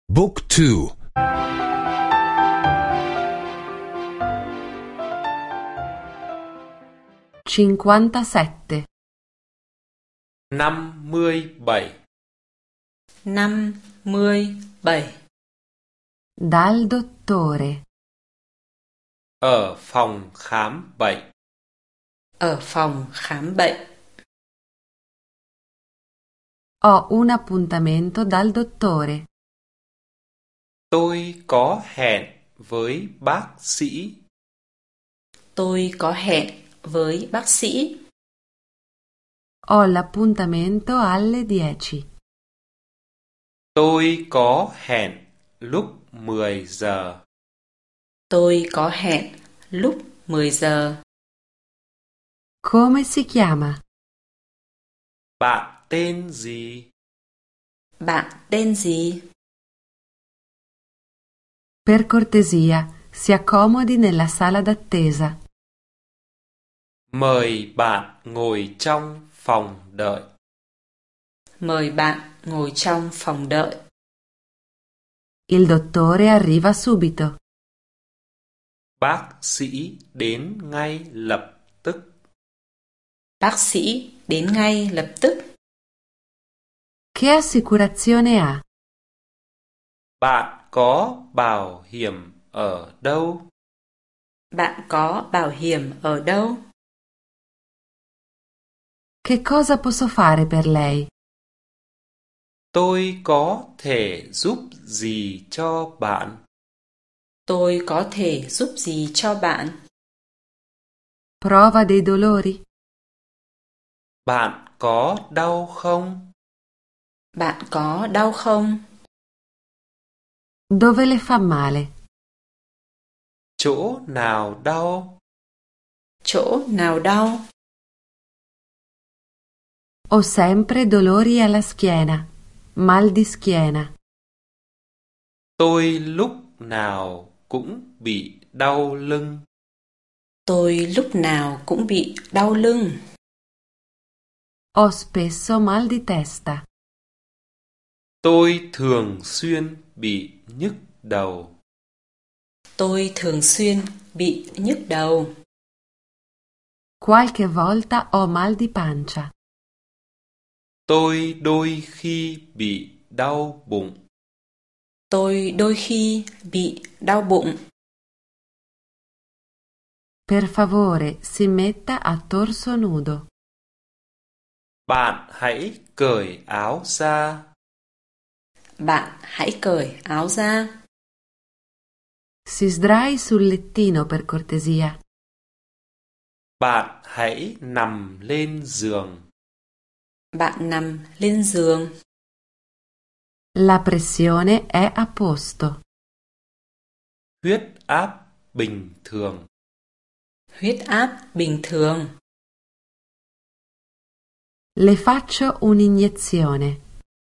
Book 2. 57. 57. 57. Dal dottore. Ở phòng khám bệnh. Ở phòng khám bệnh. Ho un appuntamento dal dottore. Tôi có hẹn với bác sĩ. Tôi có hẹn với bác sĩ. Ho l'appuntamento alle 10. Tôi có hẹn lúc 10 giờ. Tôi có hẹn lúc 10 giờ. Come si chiama? Bạn tên gì? Bạn tên gì? Per cortesia, si accomodi nella sala d'attesa. Mời bạn ngồi trong phòng đợi. Mời bạn ngồi trong phòng đợi. Il dottore arriva subito. Bác sĩ đến ngay lập tức. Bác sĩ đến ngay lập tức. Che assicurazione ha? Bạn có bảo hiểm ở đâu? Bạn có bảo hiểm ở đâu? Che cosa posso fare per lei? Tôi có thể giúp gì cho bạn? Tôi có thể giúp gì cho bạn? Prova dei dolori? Bạn có đau không? Bạn có đau không? Dove le fa male? Chỗ nào đau? Chỗ nào đau? Ho sempre dolori alla schiena. Mal di schiena. Tôi lúc nào cũng bị đau lưng. Tôi lúc nào cũng bị đau lưng. Ho spesso mal di testa. Tôi thường xuyên bị nhức đầu. Tôi thường xuyên bị nhức đầu. Qualche volta ho mal di pancia. Tôi đôi khi bị đau bụng. Tôi đôi khi bị đau bụng. Per favore, si metta a torso nudo. Bạn hãy cởi áo ra. Bạn hãy cởi áo ra. Si sdrai sul lettino per cortesia. Bạn hãy nằm lên giường. Bạn nằm lên giường. La pressione è a posto. Huyết áp bình thường. Huyết áp bình thường. Le faccio un'iniezione.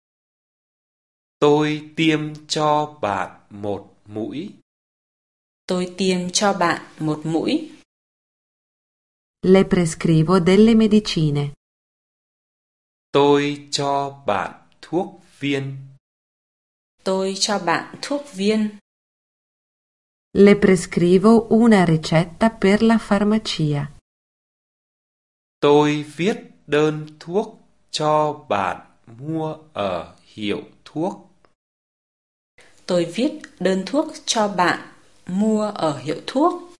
Tôi tiêm cho bạn một mũi. Tôi tiêm cho bạn một mũi. Le prescrivo delle medicine. Tôi cho bạn thuốc viên. Tôi cho bạn thuốc viên. Le prescrivo una ricetta per la farmacia. Tôi viết đơn thuốc cho bạn mua ở hiệu thuốc. Tôi viết đơn thuốc cho bạn mua ở hiệu thuốc.